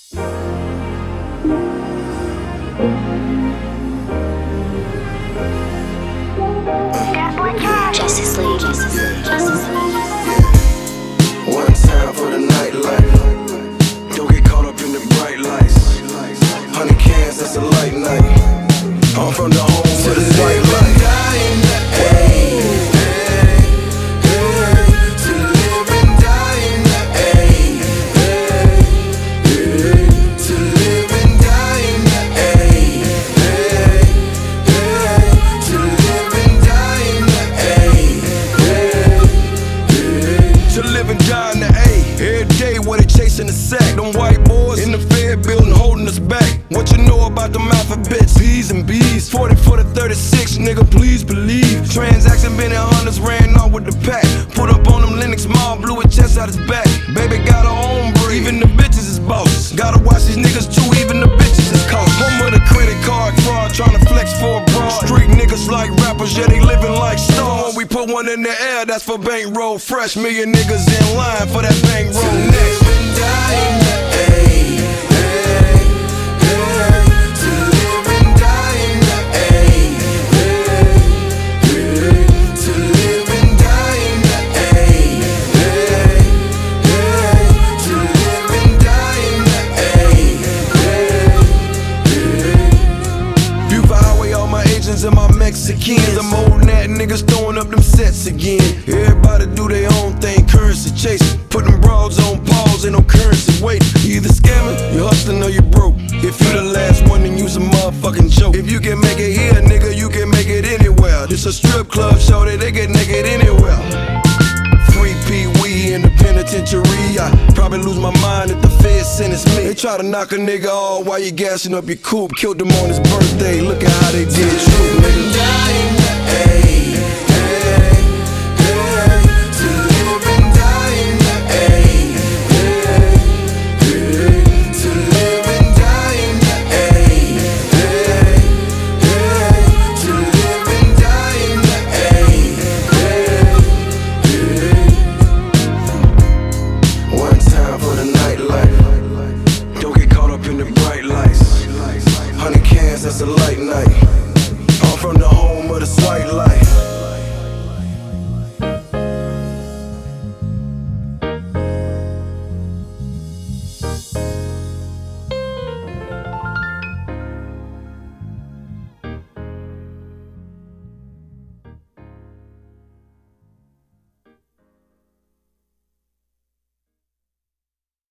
Justice League. One time for the nightlife. Don't get caught up in the bright lights. 100 cans, that's a light night. I'm from the home to the white light. In the sack, them white boys in the Fed building holding us back. What you know about them alphabets, P's and B's? 40 for the 36, nigga, please believe. Transaction been in hundreds, ran off with the pack. Put up on them Linux Mall, blew a chest out his back. Baby got her own breed, even the bitches is bosses. Gotta watch these niggas too, even the bitches is cost. Home with a credit card fraud, tryna flex for a broad. Street niggas like rappers, yeah, they living like stars. When we put one in the air, that's for bankroll. Fresh million niggas in line for that bankroll. Next. And my Mexicans, them old nat niggas throwing up them sets again. Everybody do their own thing, currency chasing. Put them broads on pause, ain't no currency waiting. You either scamming, you hustling, or you broke. If you the last one, then you's a motherfucking joke. If you can make it here, nigga, you can make it anywhere. This a strip club show that they get naked anywhere. Free Pee-wee in the penitentiary. I probably lose my mind if the feds sentence me. They try to knock a nigga off while you gassing up your coupe. Killed him on his birthday, look at how they did true, nigga. Don't get caught up in the bright lights. 100 cans, that's a light night.